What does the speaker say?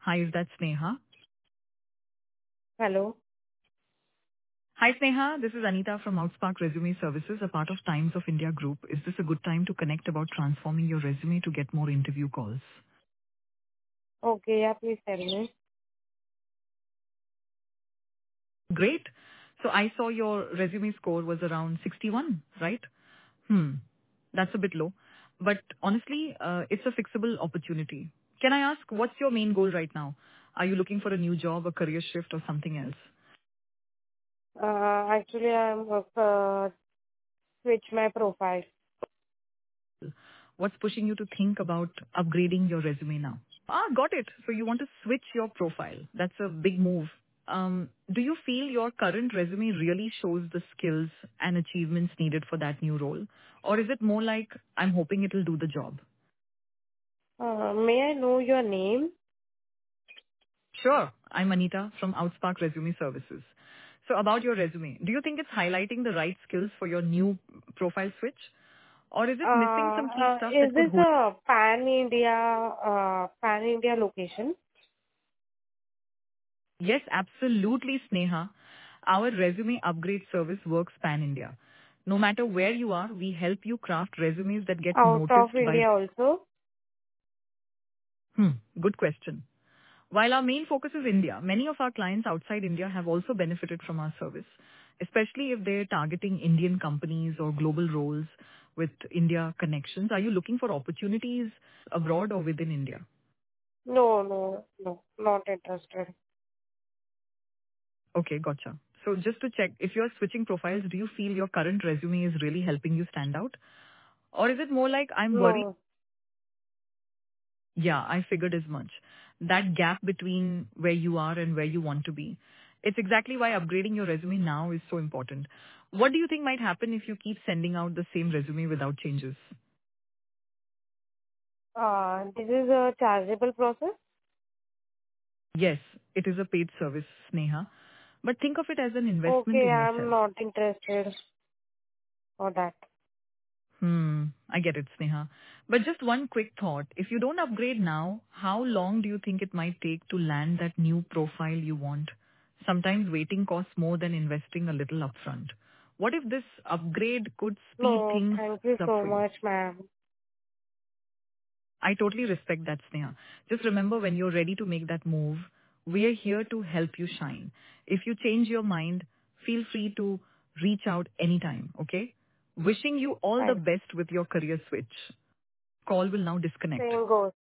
Hi, is that Sneha? Hello. Hi, Sneha. This is Anita from Outspark Resume Services, a part of Times of India Group. Is this a good time to connect about transforming your resume to get more interview calls? Okay, yeah, please tell me. Great. So I saw your resume score was around 61, right? That's a bit low. But honestly, it's a fixable opportunity. Can I ask, what's your main goal right now? Are you looking for a new job, a career shift, or something else? Actually, I'm switch my profile. What's pushing you to think about upgrading your resume now? Got it. So you want to switch your profile. That's a big move. Do you feel your current resume really shows the skills and achievements needed for that new role? Or is it more like, I'm hoping it'll do the job? May I know your name? Sure. I'm Anita from Outspark Resume Services. So about your resume, do you think it's highlighting the right skills for your new profile switch? Or is it missing some key stuff that Is could this hold? a pan India location? Yes, absolutely, Sneha. Our resume upgrade service works pan-India. No matter where you are, we help you craft resumes that get Out of noticed by... India also? Good question. While our main focus is India, many of our clients outside India have also benefited from our service, especially if they're targeting Indian companies or global roles with India connections. Are you looking for opportunities abroad or within India? No, not interested. Okay, gotcha. So just to check, if you're switching profiles, do you feel your current resume is really helping you stand out? Or is it more like, I'm worried? No. Yeah, I figured as much. That gap between where you are and where you want to be. It's exactly why upgrading your resume now is so important. What do you think might happen if you keep sending out the same resume without changes? This is a chargeable process? Yes, it is a paid service, Sneha. But think of it as an investment Okay, in I'm yourself. not interested for that. I get it, Sneha. But just one quick thought. If you don't upgrade now, how long do you think it might take to land that new profile you want? Sometimes waiting costs more than investing a little upfront. What if this upgrade could speed No, things thank you up so for you? much, ma'am. I totally respect that, Sneha. Just remember, when you're ready to make that move, we're here to help you shine. If you change your mind, feel free to reach out anytime, okay? Wishing you all the Thanks. best with your career switch. Call will now disconnect. Same goes.